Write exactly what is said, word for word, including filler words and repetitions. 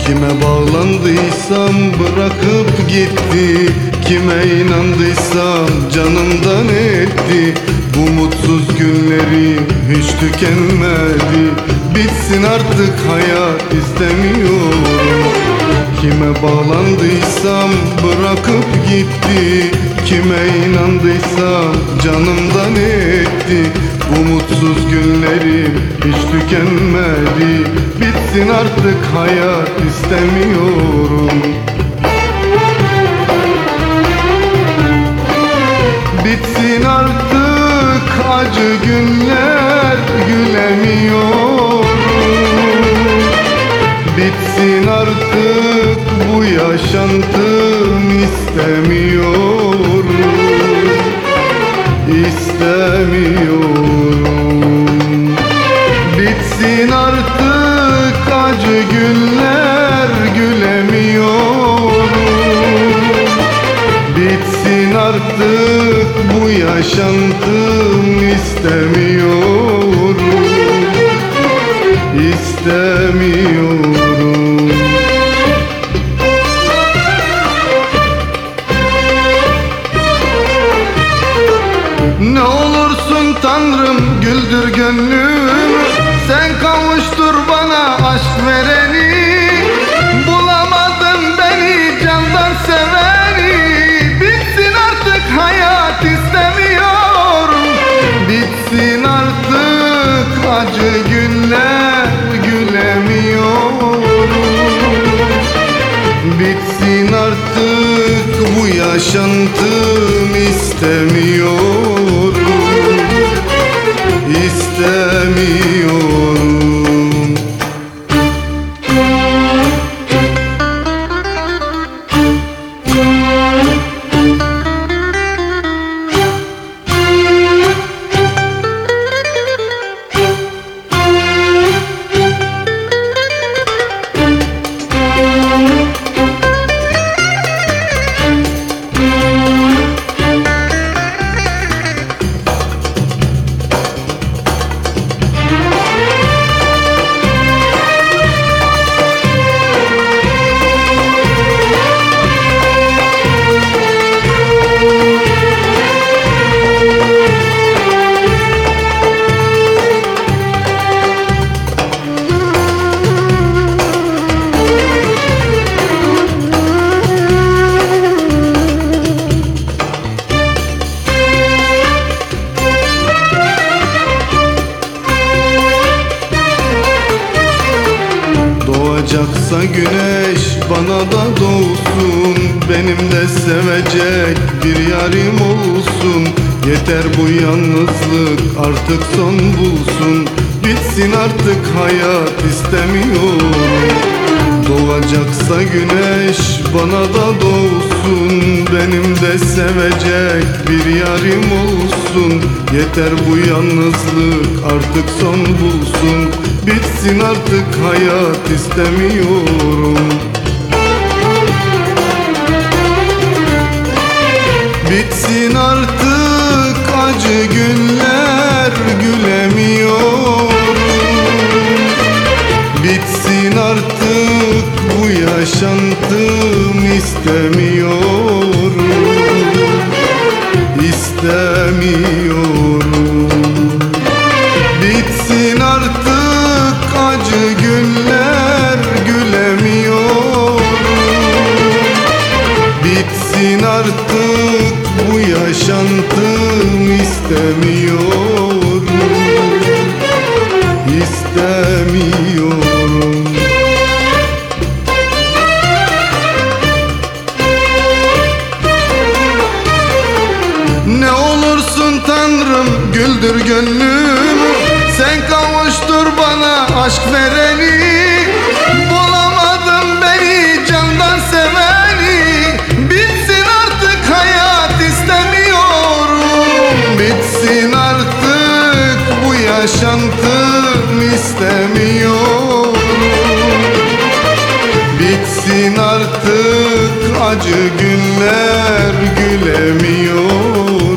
Kime bağlandıysam bırakıp gitti, kime inandıysam canımdan etti. Bu mutsuz günlerim hiç tükenmedi, bitsin artık hayat istemiyorum. Kime bağlandıysam bırakıp gitti, kime inandıysam canımdan etti. Bu mutsuz günlerim hiç tükenmedi, bitsin artık hayat istemiyorum. Bitsin artık acı günler, gülemiyorum. Bitsin artık bu yaşantım, istemiyorum. İstemiyorum. Bitsin artık acı günler, gülemiyorum. Bitsin artık bu yaşantım, istemiyorum. İstemiyorum. Ne olursun Tanrım güldür gönlümü, sen kavuştur bana aşk vereni. Bulamadın beni candan seveni, bitsin artık hayat istemiyorum. Bitsin artık acı günler, gülemiyorum. Bitsin artık bu yaşantım, istemiyorum. İstemiyorum. Doğacaksa güneş bana da doğsun, benim de sevecek bir yarim olsun. Yeter bu yalnızlık artık son bulsun, bitsin artık hayat istemiyorum. Doğacaksa güneş bana da doğsun, benim de sevecek bir yarim olsun. Yeter bu yalnızlık artık son bulsun, bitsin artık hayat istemiyorum. Bitsin artık acı günler, gülemiyorum. Bitsin artık bu yaşantım, istemiyorum. İstemiyorum. Bitsin artık acı günler, gülemiyorum. Bitsin artık bu yaşantım, istemiyorum. İstemiyorum. Ne olursun Tanrım güldür gönlümü, sen kavuştur bana aşk vereni. Bulamadın beni candan seveni, bitsin artık hayat istemiyorum. Bitsin artık bu yaşantım, istemiyorum. Bitsin artık acı günler, gülemiyorum.